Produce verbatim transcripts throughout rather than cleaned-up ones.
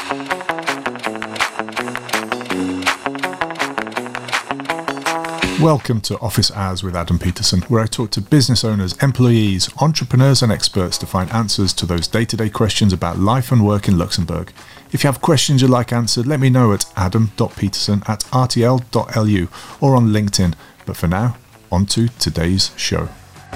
Welcome to Office Hours with Adam Peterson, where I talk to business owners, employees, entrepreneurs and experts to find answers to those day-to-day questions about life and work in Luxembourg. If you have questions you'd like answered, let me know at adam dot peterson at r t l dot l u or on LinkedIn. But for now, on to today's show.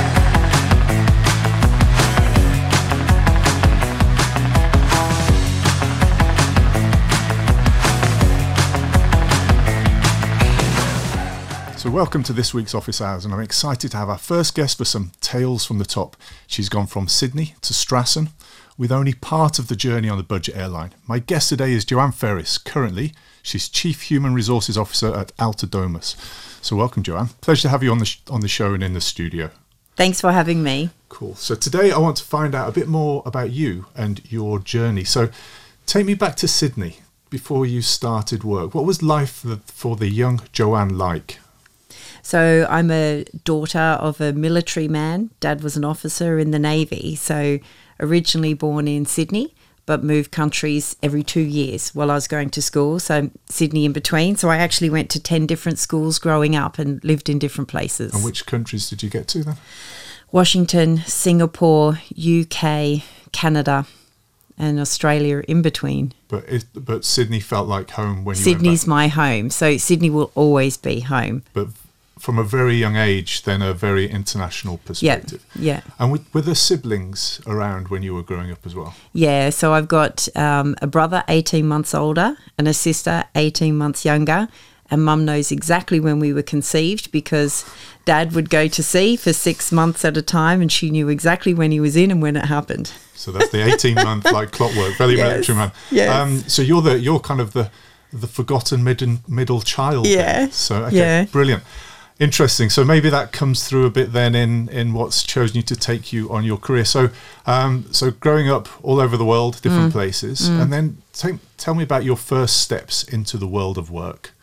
So welcome to this week's Office Hours, and I'm excited to have our first guest for some tales from the top. She's gone from Sydney to Strassen with only part of the journey on the budget airline. My guest today is Joanne Ferris. Currently, she's Chief Human Resources Officer at Alta Domus. So welcome, Joanne. Pleasure to have you on the sh- on the show and in the studio. Thanks for having me. Cool. So today I want to find out a bit more about you and your journey. So take me back to Sydney before you started work. What was life for the young Joanne like? So I'm a daughter of a military man. Dad was an officer in the Navy. So originally born in Sydney, but moved countries every two years while I was going to school. So Sydney in between. So I actually went to ten different schools growing up and lived in different places. And which countries did you get to then? Washington, Singapore, U K, Canada, and Australia in between. But it, but Sydney felt like home when you Sydney's went back. my home. So Sydney will always be home. But from a very young age, then a very international perspective. Yeah, yeah. And with, were there siblings around when you were growing up as well? Yeah, so I've got um, a brother eighteen months older and a sister eighteen months younger. And Mum knows exactly when we were conceived because Dad would go to sea for six months at a time and she knew exactly when he was in and when it happened. So that's the eighteen-month like clockwork, very yes. military man. Yes. Um, so you're the you're kind of the the forgotten mid- middle child. Yeah. Then. So okay, yeah. Brilliant. Interesting. So maybe that comes through a bit then in, in what's chosen you to take you on your career. So um, so growing up all over the world, different mm. places, mm. and then take, tell me about your first steps into the world of work.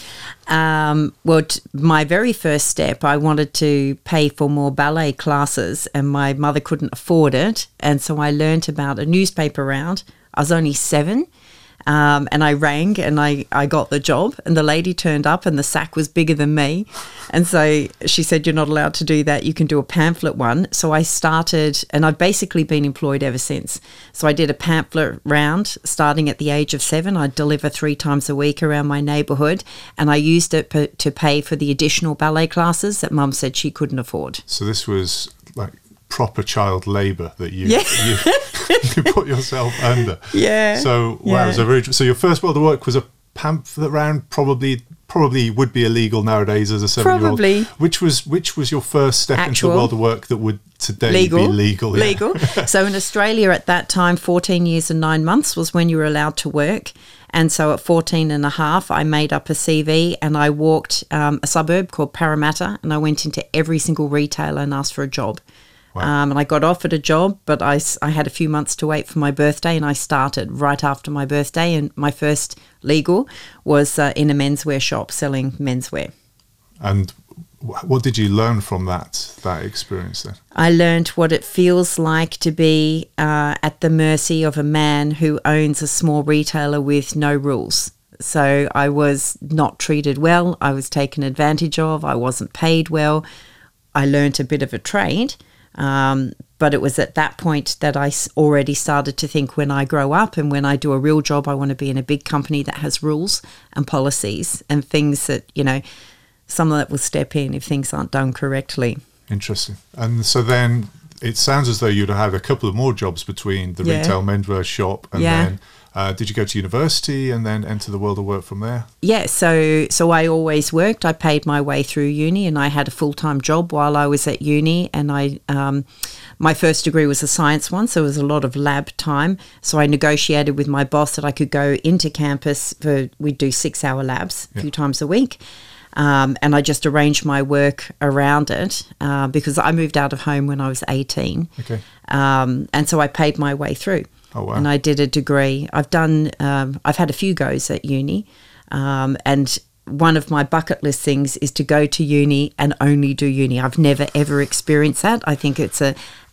Um, well, t- my very first step, I wanted to pay for more ballet classes and my mother couldn't afford it. And so I learnt about a newspaper round. I was only seven. Um, and I rang and I, I got the job and the lady turned up and the sack was bigger than me. And so she said, you're not allowed to do that. You can do a pamphlet one. So I started and I've basically been employed ever since. So I did a pamphlet round starting at the age of seven. I'd deliver three times a week around my neighbourhood and I used it p- to pay for the additional ballet classes that Mum said she couldn't afford. So this was like proper child labour that you, yeah. you you put yourself under. Yeah. So yeah. wow, so, very, so your first world of work was a pamphlet round, probably probably would be illegal nowadays as a seven-year-old. Probably. Which was which was your first step Actual. into the world of work that would today legal. be legal? Yeah. Legal. So in Australia at that time, fourteen years and nine months was when you were allowed to work. And so at fourteen and a half, I made up a C V and I walked um, a suburb called Parramatta and I went into every single retailer and asked for a job. Wow. Um, and I got offered a job, but I, I had a few months to wait for my birthday and I started right after my birthday. And my first legal was uh, in a menswear shop selling menswear. And what did you learn from that that experience then? I learned what it feels like to be uh, at the mercy of a man who owns a small retailer with no rules. So I was not treated well. I was taken advantage of. I wasn't paid well. I learned a bit of a trade. Um, but it was at that point that I already started to think when I grow up and when I do a real job, I want to be in a big company that has rules and policies and things that, you know, someone that will step in if things aren't done correctly. Interesting. And so then it sounds as though you'd have had a couple of more jobs between the yeah. retail menswear shop and yeah. then uh, did you go to university and then enter the world of work from there? Yeah, so so I always worked. I paid my way through uni and I had a full-time job while I was at uni and I um, my first degree was a science one, so it was a lot of lab time. So I negotiated with my boss that I could go into campus for, we'd do six-hour labs a yeah. few times a week. Um, and I just arranged my work around it uh, because I moved out of home when I was eighteen. Okay. Um, and so I paid my way through. Oh, wow. And I did a degree. I've done, um, I've had a few goes at uni. Um, and one of my bucket list things is to go to uni and only do uni. I've never, ever experienced that. I think it's a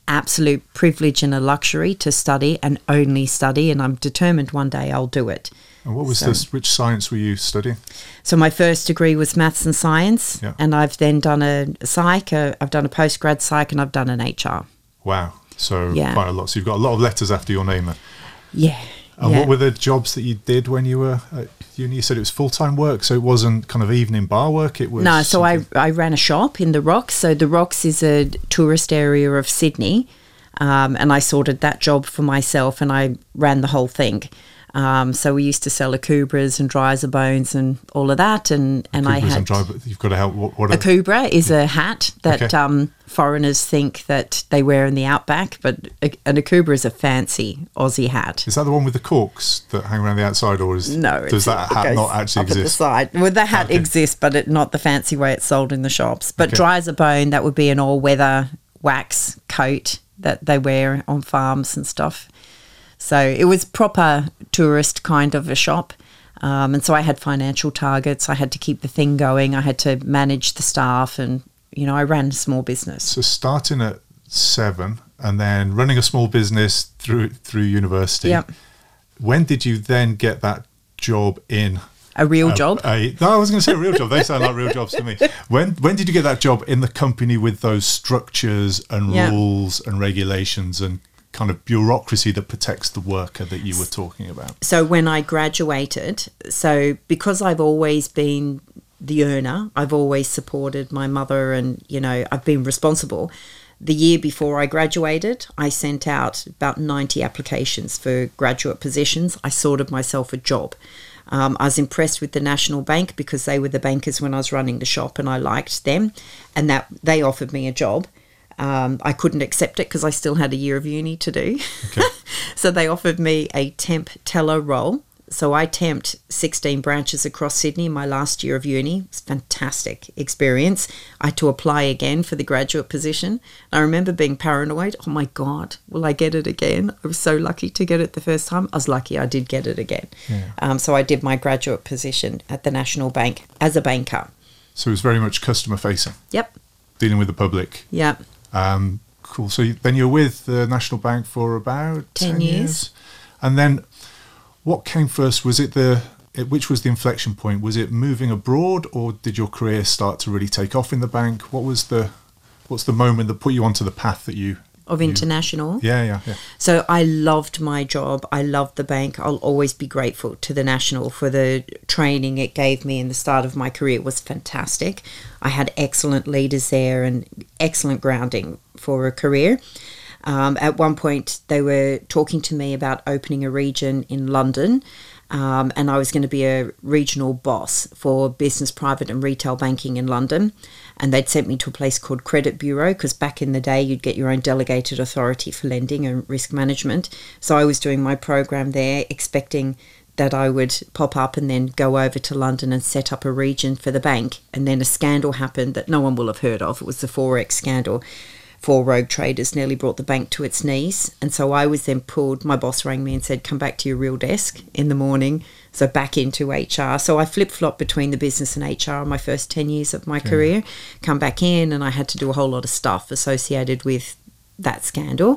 absolute privilege and a luxury to study and only study, and I'm determined one day I'll do it. And what was So- this? Which science were you studying? So my first degree was maths and science, Yeah. and I've then done a psych, a, I've done a postgrad psych, and I've done an H R. Wow. So Yeah. quite a lot. So you've got a lot of letters after your name then. Yeah. And yeah. what were the jobs that you did when you were at uni? You said it was full-time work, so it wasn't kind of evening bar work, it was... No, so I, something- I ran a shop in the Rocks. So the Rocks is a tourist area of Sydney, um, and I sorted that job for myself, and I ran the whole thing. Um, so we used to sell akubras and dryers of bones and all of that, and, and I Cougars had... and dry, but you've got to help... What, what A are, kubra is a hat that Okay. um, foreigners think that they wear in the outback, but a, an akubra is a fancy Aussie hat. is that the one with the corks that hang around the outside, or is No, does it's- that it hat goes not actually up at the exist? side. Well, the hat Okay. exists, but it, not the fancy way it's sold in the shops. But Okay. dry as a bone, that would be an all-weather wax coat that they wear on farms and stuff. So it was proper tourist kind of a shop. Um, and so I had financial targets. I had to keep the thing going. I had to manage the staff, and, you know, I ran a small business. So starting at seven and then running a small business through through university. Yep. When did you then get that job in? A real a- job. a- no, I was going to say a real job. They sound like real jobs to me. When when did you get that job in the company with those structures and Yeah. rules and regulations and kind of bureaucracy that protects the worker that you were talking about? So when I graduated, so because I've always been the earner, I've always supported my mother, and, you know, I've been responsible. The year before I graduated, I sent out about ninety applications for graduate positions. I sorted myself a job. Um, I was impressed with the National Bank because they were the bankers when I was running the shop, and I liked them, and that they offered me a job. Um, I couldn't accept it because I still had a year of uni to do. Okay. So they offered me a temp teller role. So I temped sixteen branches across Sydney in my last year of uni. It was a fantastic experience. I had to apply again for the graduate position. I remember being paranoid. Oh my God, will I get it again? I was so lucky to get it the first time. I was lucky I did get it again. Yeah. Um, so I did my graduate position at the National Bank as a banker. So it was very much customer facing, Yep. dealing with the public. Yep. Um, cool. So you, then you're with the National Bank for about Ten ten years. years. And then what came first? Was it the, it, which was the inflection point? Was it moving abroad, or did your career start to really take off in the bank? What was the, what's the moment that put you onto the path that you... Of you- international. Yeah, yeah, yeah. So I loved my job. I loved the bank. I'll always be grateful to the National for the training it gave me in the start of my career. It was fantastic. I had excellent leaders there and excellent grounding for a career. Um, at one point, they were talking to me about opening a region in London, um, and I was going to be a regional boss for business, private and retail banking in London. And they'd sent me to a place called Credit Bureau, because back in the day, you'd get your own delegated authority for lending and risk management. So I was doing my program there, expecting that I would pop up and then go over to London and set up a region for the bank. And then a scandal happened that no one will have heard of. It was the Forex scandal. Four rogue traders nearly brought the bank to its knees. And so I was then pulled, my boss rang me and said, come back to your real desk in the morning. So back into H R. So I flip-flopped between the business and H R in my first ten years of my career. Come back in, and I had to do a whole lot of stuff associated with that scandal.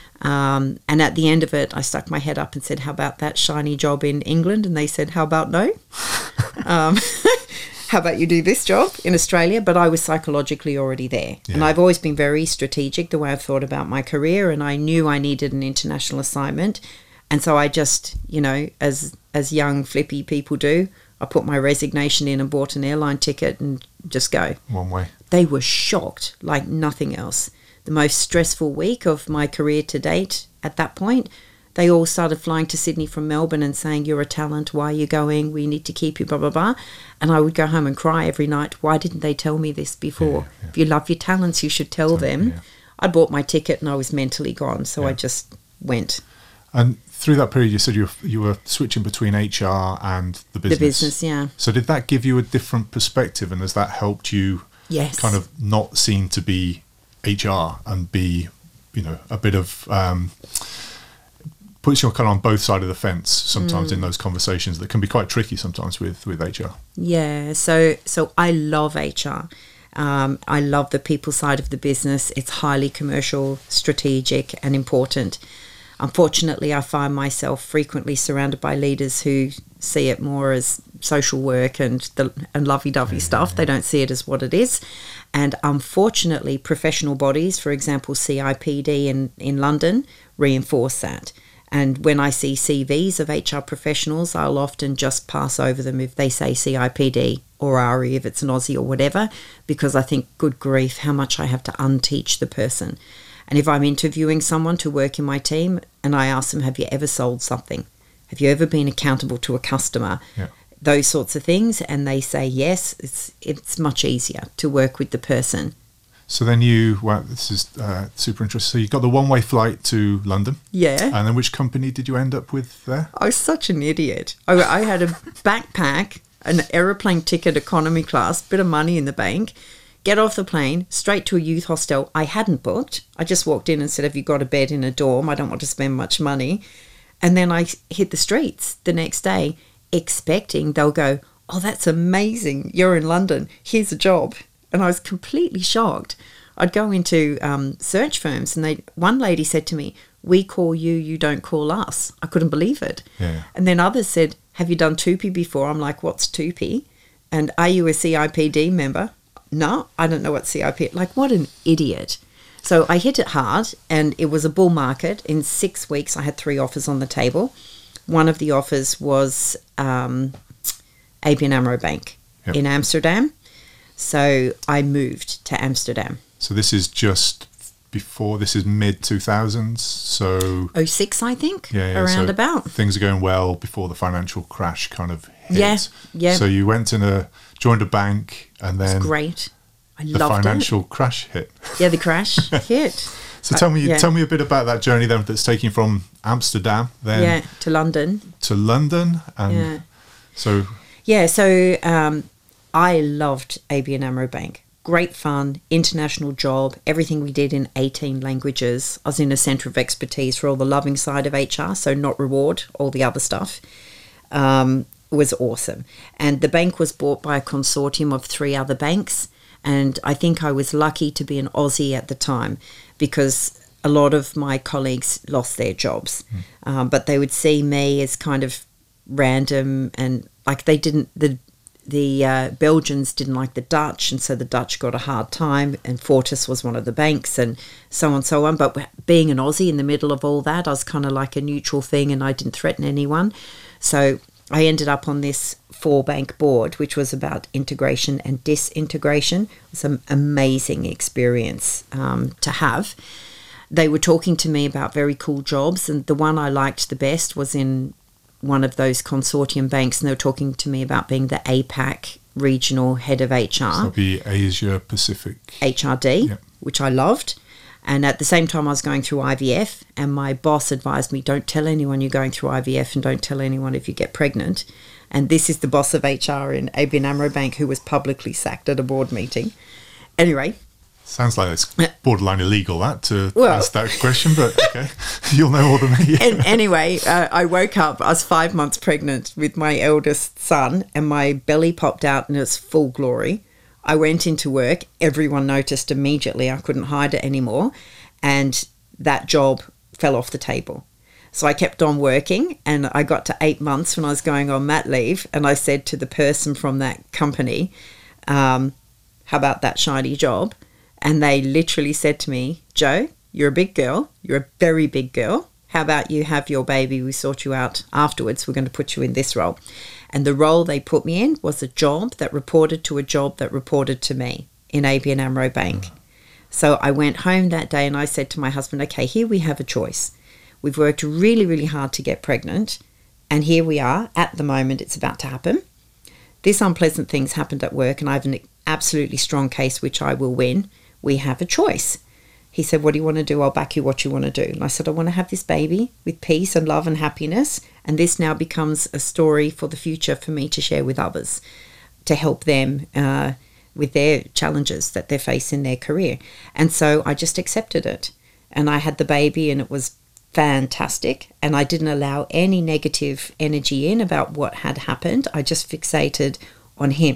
Um, and at the end of it, I stuck my head up and said, how about that shiny job in England? And they said, how about no? um, how about you do this job in Australia? But I was psychologically already there. Yeah. And I've always been very strategic the way I've thought about my career, and I knew I needed an international assignment. And so I just, you know, as as young flippy people do, I put my resignation in and bought an airline ticket and just go. One way. They were shocked like nothing else. The most stressful week of my career to date at that point, they all started flying to Sydney from Melbourne and saying, you're a talent, why are you going? We need to keep you, blah, blah, blah. And I would go home and cry every night. Why didn't they tell me this before? Yeah, yeah. If you love your talents, you should tell So, them. yeah. I bought my ticket and I was mentally gone, so Yeah. I just went. And through that period, you said you were, you were switching between H R and the business. The business, yeah. So did that give you a different perspective, and has that helped you Yes. kind of not seem to be H R and be, you know, a bit of um, puts you kind of on both sides of the fence sometimes Mm. in those conversations that can be quite tricky sometimes with with H R. Yeah, so so I love H R. Um, I love the people side of the business. It's highly commercial, strategic, and important. Unfortunately, I find myself frequently surrounded by leaders who see it more as social work and the and lovey-dovey mm-hmm. stuff. They don't see it as what it is. And unfortunately, professional bodies, for example, C I P D in, in London, reinforce that. And when I see C Vs of H R professionals, I'll often just pass over them if they say C I P D or R I if it's an Aussie or whatever, because I think, good grief, how much I have to unteach the person. And if I'm interviewing someone to work in my team and I ask them, have you ever sold something? Have you ever been accountable to a customer? Yeah. Those sorts of things. And they say yes, it's it's much easier to work with the person. So then you, well, this is uh, super interesting. So you got the one-way flight to London. Yeah. And then which company did you end up with there? I was such an idiot. I, I had a backpack, an aeroplane ticket economy class, bit of money in the bank, get off the plane, straight to a youth hostel I hadn't booked. I just walked in and said, have you got a bed in a dorm? I don't want to spend much money. And then I hit the streets the next day expecting they'll go, oh, that's amazing. You're in London. Here's a job. And I was completely shocked. I'd go into um, search firms and they, one lady said to me, we call you, you don't call us. I couldn't believe it. Yeah. And then others said, have you done two P before? I'm like, what's two P? And are you a C I P D member? No, I don't know what C I P D. Like, what an idiot. So I hit it hard and it was a bull market. In six weeks, I had three offers on the table. One of the offers was um, A B N AMRO Bank yep. in Amsterdam. So I moved to Amsterdam. So this is just before, this is mid two thousands, so... oh six, I think, yeah, yeah, around so about. Things are going well before the financial crash kind of hit. Yeah, yeah. So you went in a, joined a bank and then... It's great. I the loved financial it. crash hit. Yeah, the crash hit. So tell me, uh, yeah. tell me a bit about that journey then that's taking from Amsterdam then yeah, to London. To London. And yeah. so... Yeah, so um, I loved A B N AMRO Bank. Great fun, international job, everything we did in eighteen languages. I was in a centre of expertise for all the loving side of H R, so not reward, all the other stuff. Um, it was awesome. And the bank was bought by a consortium of three other banks. And I think I was lucky to be an Aussie at the time because a lot of my colleagues lost their jobs. Mm. Um, but they would see me as kind of random and like they didn't... the. The uh, Belgians didn't like the Dutch, and so the Dutch got a hard time, and Fortis was one of the banks, and so on and so on. But being an Aussie in the middle of all that, I was kind of like a neutral thing, and I didn't threaten anyone. So I ended up on this four-bank board, which was about integration and disintegration. It was an amazing experience um, to have. They were talking to me about very cool jobs, and the one I liked the best was in one of those consortium banks, and they were talking to me about being the A PAC regional head of H R. So that'd be Asia Pacific. H R D, yep. Which I loved. And at the same time, I was going through I V F, and my boss advised me, don't tell anyone you're going through I V F and don't tell anyone if you get pregnant. And this is the boss of H R in A B N AMRO Bank who was publicly sacked at a board meeting. Anyway. Sounds like it's borderline illegal, that, to well, ask that question, but okay. You'll know more than me. And anyway, uh, I woke up, I was five months pregnant with my eldest son, and my belly popped out in its full glory. I went into work. Everyone noticed immediately. I couldn't hide it anymore. And that job fell off the table. So I kept on working, and I got to eight months when I was going on mat leave, and I said to the person from that company, um, how about that shiny job? And they literally said to me, Jo, you're a big girl. You're a very big girl. How about you have your baby? We sort you out afterwards. We're going to put you in this role. And the role they put me in was a job that reported to a job that reported to me in A B N AMRO Bank. Mm. So I went home that day and I said to my husband, okay, here we have a choice. We've worked really, really hard to get pregnant. And here we are. At the moment, it's about to happen. This unpleasant thing's happened at work, and I have an absolutely strong case which I will win. We have a choice. He said, what do you want to do? I'll back you what you want to do. And I said, I want to have this baby with peace and love and happiness. And this now becomes a story for the future for me to share with others, to help them uh, with their challenges that they face in their career. And so I just accepted it. And I had the baby, and it was fantastic. And I didn't allow any negative energy in about what had happened. I just fixated on him.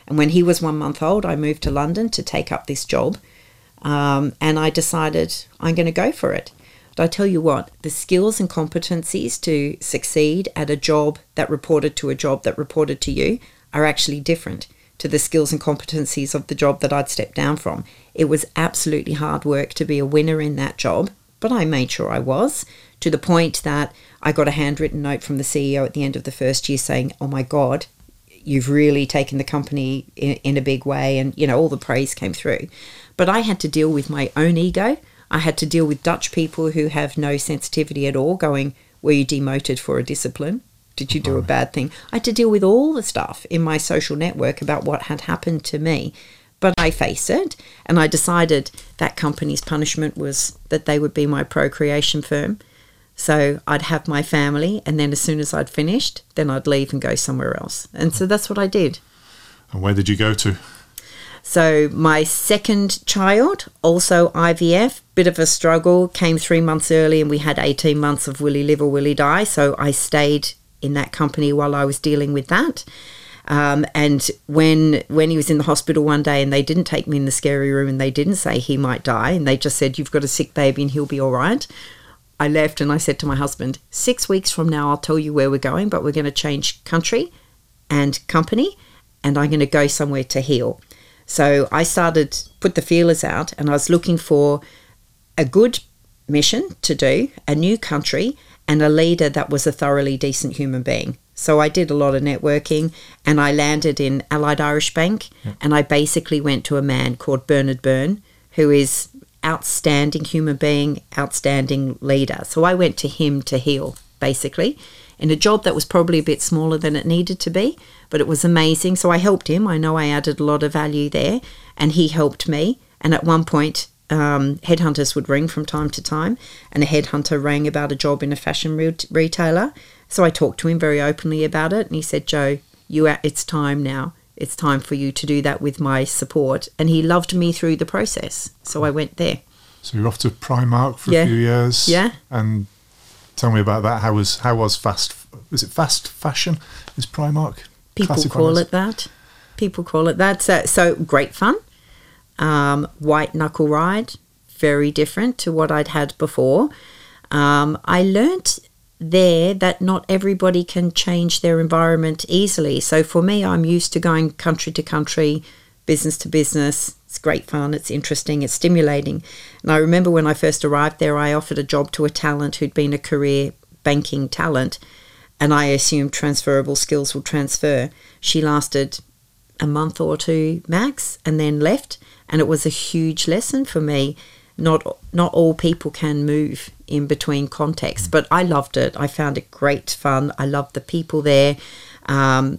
And when he was one month old, I moved to London to take up this job. Um, and I decided I'm going to go for it. But I tell you what, the skills and competencies to succeed at a job that reported to a job that reported to you are actually different to the skills and competencies of the job that I'd stepped down from. It was absolutely hard work to be a winner in that job, but I made sure I was, to the point that I got a handwritten note from the C E O at the end of the first year saying, oh my God, you've really taken the company in, in a big way, and, you know, all the praise came through. But I had to deal with my own ego. I had to deal with Dutch people who have no sensitivity at all going, were you demoted for a discipline? Did you do a bad thing? I had to deal with all the stuff in my social network about what had happened to me. But I faced it, and I decided that company's punishment was that they would be my procreation firm. So I'd have my family, and then as soon as I'd finished, then I'd leave and go somewhere else. And so that's what I did. And where did you go to? So my second child, also I V F, bit of a struggle, came three months early, and we had eighteen months of will he live or will he die. So I stayed in that company while I was dealing with that. Um, and when when he was in the hospital one day and they didn't take me in the scary room and they didn't say he might die, and they just said, you've got a sick baby and he'll be all right, I left and I said to my husband, six weeks from now I'll tell you where we're going, but we're going to change country and company, and I'm going to go somewhere to heal. So I started, put the feelers out, and I was looking for a good mission to do, a new country, and a leader that was a thoroughly decent human being. So I did a lot of networking, and I landed in Allied Irish Bank, yeah. and I basically went to a man called Bernard Byrne, who is outstanding human being, outstanding leader. So I went to him to heal, basically, in a job that was probably a bit smaller than it needed to be, but it was amazing. So I helped him. I know I added a lot of value there, and he helped me. And at one point, um, headhunters would ring from time to time, and a headhunter rang about a job in a fashion re- retailer. So I talked to him very openly about it, and he said, Jo, you, it's time now. It's time for you to do that with my support. And he loved me through the process. So I went there. So you're off to Primark for yeah. a few years. Yeah. And tell me about that. How was how was fast? Is it fast fashion? Is Primark? People call it that. People call it that. So, so great fun. Um, white knuckle ride. Very different to what I'd had before. Um, I learnt there that not everybody can change their environment easily. So for me, I'm used to going country to country, business to business. It's great fun. It's interesting. It's stimulating. And I remember when I first arrived there, I offered a job to a talent who'd been a career banking talent, and I assumed transferable skills will transfer. She lasted a month or two max and then left, and it was a huge lesson for me. Not not all people can move in between contexts, but I loved it. I found it great fun. I loved the people there. Um,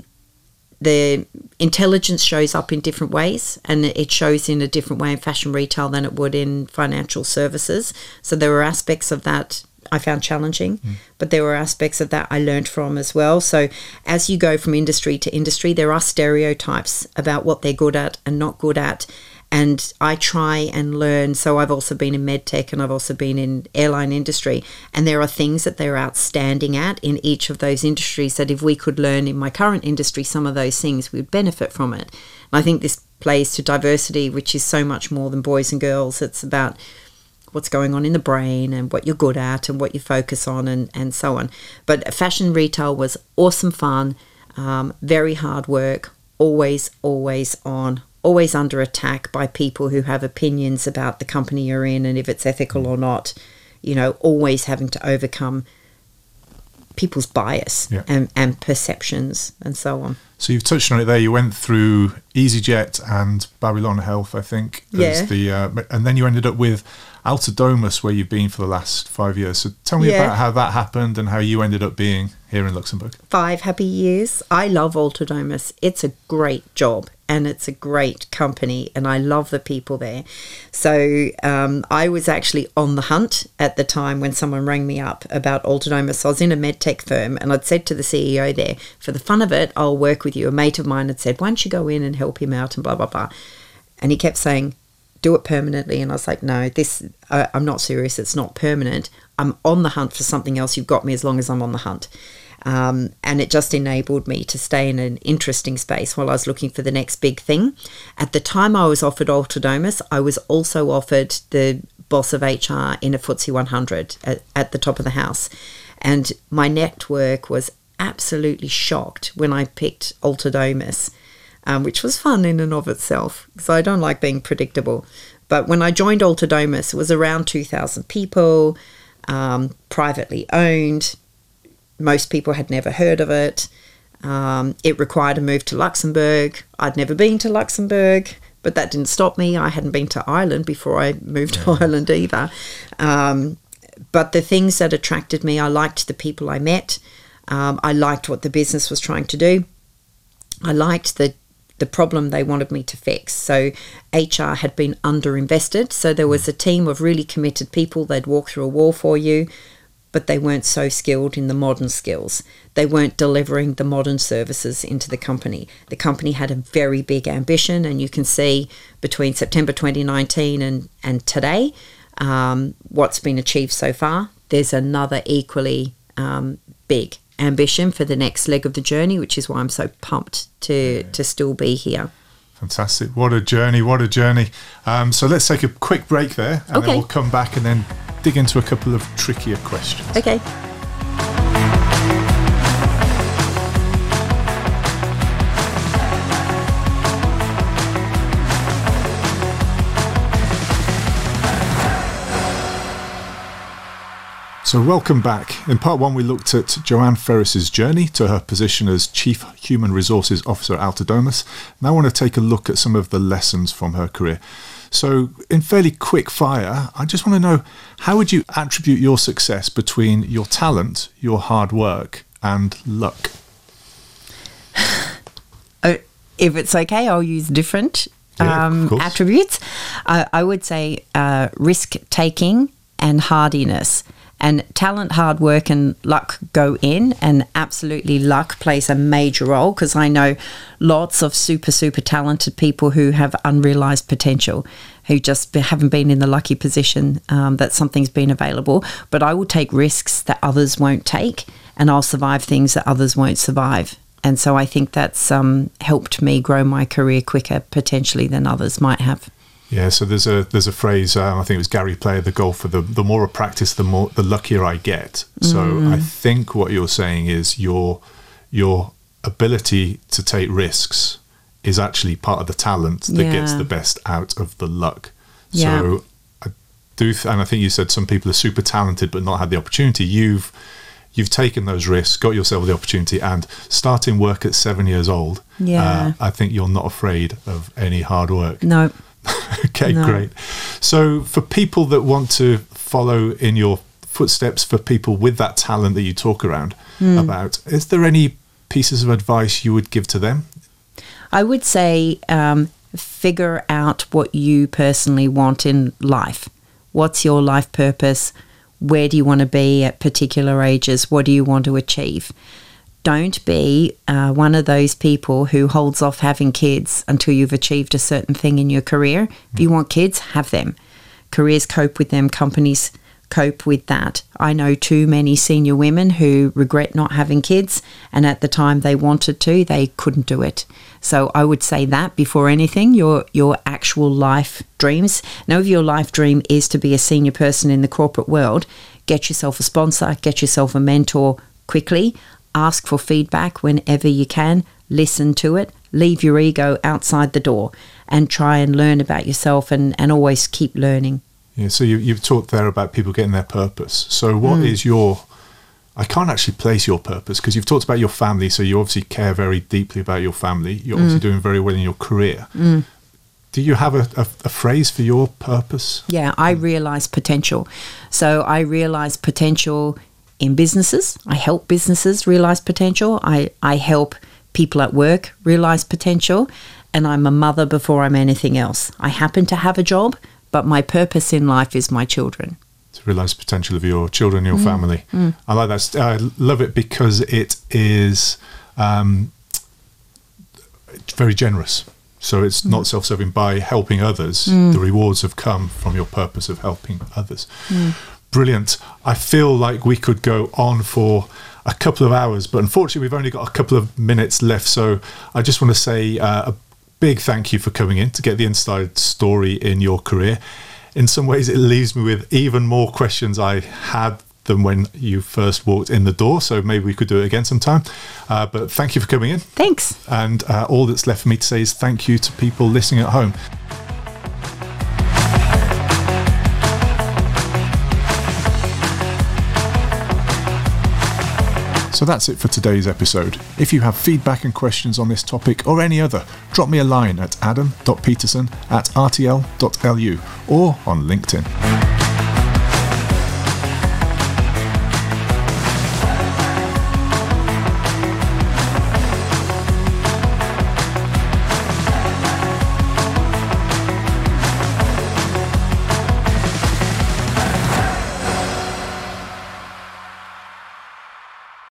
the intelligence shows up in different ways, and it shows in a different way in fashion retail than it would in financial services. So there were aspects of that I found challenging, mm. but there were aspects of that I learned from as well. So as you go from industry to industry, there are stereotypes about what they're good at and not good at. And I try and learn. So I've also been in medtech, and I've also been in airline industry. And there are things that they're outstanding at in each of those industries that if we could learn in my current industry some of those things, we'd benefit from it. And I think this plays to diversity, which is so much more than boys and girls. It's about what's going on in the brain and what you're good at and what you focus on, and, and so on. But fashion retail was awesome fun, um, very hard work, always, always on. Always under attack by people who have opinions about the company you're in and if it's ethical or not. You know, always having to overcome people's bias yeah. and, and perceptions and so on. So you've touched on it there. You went through EasyJet and Babylon Health, I think. Yeah. The, uh, and then you ended up with Altadomus, where you've been for the last five years. So tell me yeah. about how that happened and how you ended up being here in Luxembourg. Five happy years. I love Altadomus. It's a great job and it's a great company, and I love the people there. So um, I was actually on the hunt at the time when someone rang me up about Altadomus. I was in a medtech firm, and I'd said to the C E O there, for the fun of it, I'll work with you. A mate of mine had said, why don't you go in and help him out and blah, blah, blah. And he kept saying, do it permanently. And I was like, no, this, uh, I'm not serious. It's not permanent. I'm on the hunt for something else. You've got me as long as I'm on the hunt. Um, and it just enabled me to stay in an interesting space while I was looking for the next big thing. At the time I was offered Altidomus, I was also offered the boss of H R in a F T S E one hundred at, at the top of the house. And my network was absolutely shocked when I picked Altidomus, um, which was fun in and of itself, because I don't like being predictable. But when I joined Altidomus, it was around two thousand people, um, privately owned. Most people had never heard of it. Um, it required a move to Luxembourg. I'd never been to Luxembourg, but that didn't stop me. I hadn't been to Ireland before I moved to Ireland either. Um, but the things that attracted me, I liked the people I met. Um, I liked what the business was trying to do. I liked the the problem they wanted me to fix. So H R had been underinvested. So there was a team of really committed people. They'd walk through a wall for you, but they weren't so skilled in the modern skills. They weren't delivering the modern services into the company. The company had a very big ambition, and you can see between September twenty nineteen and, and today, um, what's been achieved so far. There's another equally um, big ambition for the next leg of the journey, which is why I'm so pumped to, yeah. to still be here. Fantastic. What a journey, what a journey. Um, so let's take a quick break there, and okay. then we'll come back and then dig into a couple of trickier questions. Okay. So welcome back. In part one, we looked at Joanne Ferris's journey to her position as Chief Human Resources Officer at Altidomus. Now I want to take a look at some of the lessons from her career. So in fairly quick fire, I just want to know, how would you attribute your success between your talent, your hard work, and luck? Uh, if it's okay, I'll use different yeah, um, attributes. I, I would say uh, risk-taking and hardiness. And talent, hard work and luck go in, and absolutely luck plays a major role, because I know lots of super, super talented people who have unrealised potential, who just haven't been in the lucky position um, that something's been available. But I will take risks that others won't take, and I'll survive things that others won't survive. And so I think that's um, helped me grow my career quicker potentially than others might have. Yeah, so there's a there's a phrase, um, I think it was Gary Player, the golfer, the, the more I practice, the more the luckier I get. So mm. I think what you're saying is your your ability to take risks is actually part of the talent that yeah. gets the best out of the luck. Yeah. So I do, th- and I think you said some people are super talented but not had the opportunity. You've you've taken those risks, got yourself the opportunity, and starting work at seven years old. Yeah, uh, I think you're not afraid of any hard work. No. Okay, no. Great. So for people that want to follow in your footsteps, for people with that talent that you talk around mm. about, is there any pieces of advice you would give to them? I would say um, figure out what you personally want in life. What's your life purpose? Where do you want to be at particular ages? What do you want to achieve? Don't be uh, one of those people who holds off having kids until you've achieved a certain thing in your career. If you want kids, have them. Careers cope with them. Companies cope with that. I know too many senior women who regret not having kids, and at the time they wanted to, they couldn't do it. So I would say that before anything, your your actual life dreams. Now, if your life dream is to be a senior person in the corporate world, get yourself a sponsor, get yourself a mentor quickly. Ask for feedback whenever you can, listen to it, leave your ego outside the door, and try and learn about yourself, and, and always keep learning. Yeah, so you, you've talked there about people getting their purpose. So what mm. is your, I can't actually place your purpose, because you've talked about your family, so you obviously care very deeply about your family. You're mm. obviously doing very well in your career. Mm. Do you have a, a, a phrase for your purpose? Yeah, I realise potential. So I realise potential in businesses. I help businesses realise potential. I, I help people at work realise potential. And I'm a mother before I'm anything else. I happen to have a job, but my purpose in life is my children. To realise the potential of your children, your mm. family. Mm. I like that. I love it because it is um, very generous. So it's mm. not self-serving. By helping others, mm. the rewards have come from your purpose of helping others. Mm. Brilliant. I feel like we could go on for a couple of hours, but unfortunately we've only got a couple of minutes left. So I just want to say uh, a big thank you for coming in to get the inside story in your career. In some ways, it leaves me with even more questions I had than when you first walked in the door. So maybe we could do it again sometime. Uh, but thank you for coming in. Thanks. And uh, all that's left for me to say is thank you to people listening at home. So that's it for today's episode. If you have feedback and questions on this topic or any other, drop me a line at adam dot peterson at r t l dot l u or on LinkedIn.